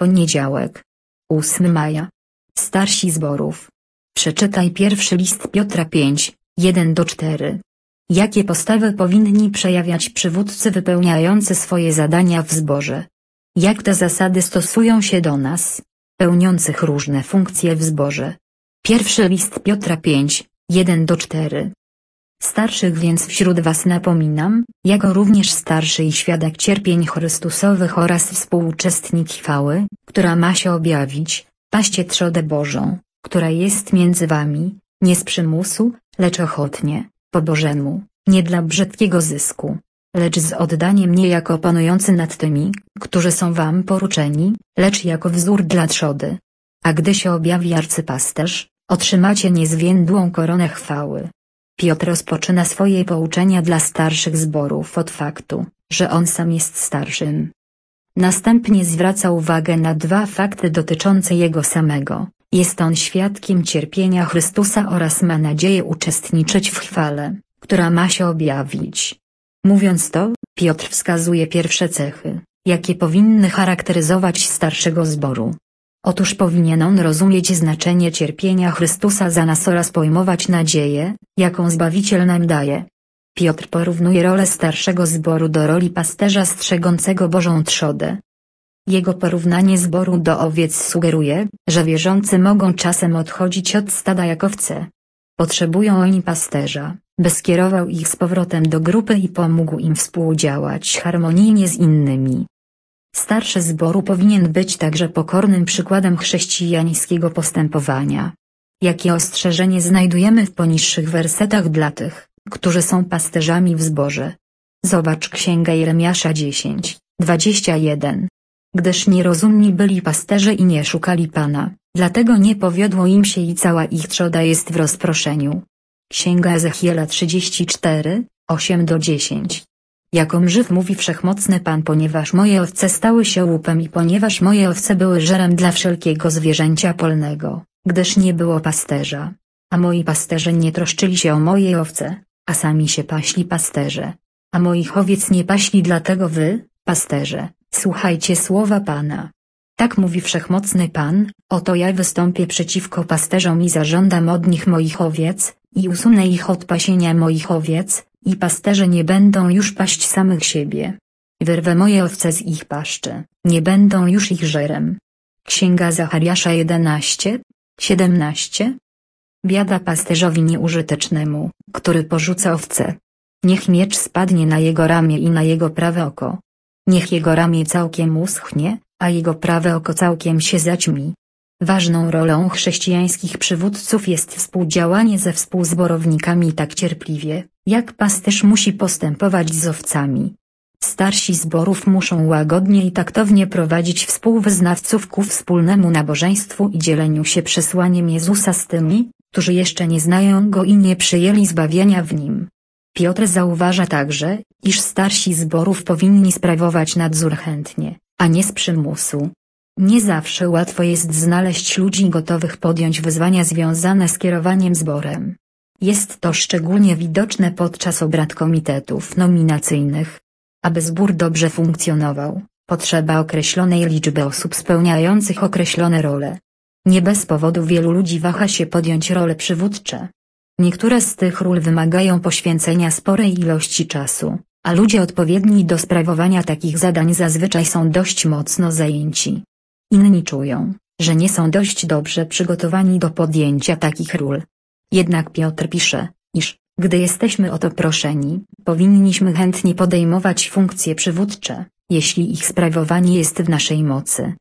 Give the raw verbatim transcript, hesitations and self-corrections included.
Poniedziałek. ósmego maja. Starsi zborów. Przeczytaj pierwszy list Piotra pięć, jeden do czterech. Jakie postawy powinni przejawiać przywódcy wypełniający swoje zadania w zborze? Jak te zasady stosują się do nas, pełniących różne funkcje w zborze? Pierwszy list Piotra pięć, jeden do czterech. Starszych więc wśród was napominam, jako również starszy i świadek cierpień Chrystusowych oraz współuczestnik chwały, która ma się objawić, paście trzodę Bożą, która jest między wami, nie z przymusu, lecz ochotnie, po Bożemu, nie dla brzydkiego zysku, lecz z oddaniem nie jako panujący nad tymi, którzy są wam poruczeni, lecz jako wzór dla trzody. A gdy się objawi arcypasterz, otrzymacie niezwiędłą koronę chwały. Piotr rozpoczyna swoje pouczenia dla starszych zborów od faktu, że on sam jest starszym. Następnie zwraca uwagę na dwa fakty dotyczące jego samego. Jest on świadkiem cierpienia Chrystusa oraz ma nadzieję uczestniczyć w chwale, która ma się objawić. Mówiąc to, Piotr wskazuje pierwsze cechy, jakie powinny charakteryzować starszego zboru. Otóż powinien on rozumieć znaczenie cierpienia Chrystusa za nas oraz pojmować nadzieję, jaką Zbawiciel nam daje. Piotr porównuje rolę starszego zboru do roli pasterza strzegącego Bożą trzodę. Jego porównanie zboru do owiec sugeruje, że wierzący mogą czasem odchodzić od stada jak owce. Potrzebują oni pasterza, by skierował ich z powrotem do grupy i pomógł im współdziałać harmonijnie z innymi. Starszy zboru powinien być także pokornym przykładem chrześcijańskiego postępowania. Jakie ostrzeżenie znajdujemy w poniższych wersetach dla tych, którzy są pasterzami w zborze? Zobacz Księga Jeremiasza dziesięć, dwadzieścia jeden. Gdyż nierozumni byli pasterze i nie szukali Pana, dlatego nie powiodło im się i cała ich trzoda jest w rozproszeniu. Księga Ezechiela trzydzieści cztery, osiem do dziesięciu. Jakom żyw mówi Wszechmocny Pan, ponieważ moje owce stały się łupem i ponieważ moje owce były żerem dla wszelkiego zwierzęcia polnego, gdyż nie było pasterza. A moi pasterze nie troszczyli się o moje owce, a sami się paśli pasterze. A moich owiec nie paśli, dlatego wy, pasterze, słuchajcie słowa Pana. Tak mówi Wszechmocny Pan, oto ja wystąpię przeciwko pasterzom i zażądam od nich moich owiec, i usunę ich od pasienia moich owiec, i pasterze nie będą już paść samych siebie. Wyrwę moje owce z ich paszczy, nie będą już ich żerem. Księga Zachariasza jedenaście, siedemnaście. Biada pasterzowi nieużytecznemu, który porzuca owce. Niech miecz spadnie na jego ramię i na jego prawe oko. Niech jego ramię całkiem uschnie, a jego prawe oko całkiem się zaćmi. Ważną rolą chrześcijańskich przywódców jest współdziałanie ze współzborownikami tak cierpliwie, jak pasterz musi postępować z owcami. Starsi zborów muszą łagodnie i taktownie prowadzić współwyznawców ku wspólnemu nabożeństwu i dzieleniu się przesłaniem Jezusa z tymi, którzy jeszcze nie znają Go i nie przyjęli zbawienia w Nim. Piotr zauważa także, iż starsi zborów powinni sprawować nadzór chętnie, a nie z przymusu. Nie zawsze łatwo jest znaleźć ludzi gotowych podjąć wyzwania związane z kierowaniem zborem. Jest to szczególnie widoczne podczas obrad komitetów nominacyjnych. Aby zbór dobrze funkcjonował, potrzeba określonej liczby osób spełniających określone role. Nie bez powodu wielu ludzi waha się podjąć role przywódcze. Niektóre z tych ról wymagają poświęcenia sporej ilości czasu, a ludzie odpowiedni do sprawowania takich zadań zazwyczaj są dość mocno zajęci. Inni czują, że nie są dość dobrze przygotowani do podjęcia takich ról. Jednak Piotr pisze, iż, gdy jesteśmy o to proszeni, powinniśmy chętnie podejmować funkcje przywódcze, jeśli ich sprawowanie jest w naszej mocy.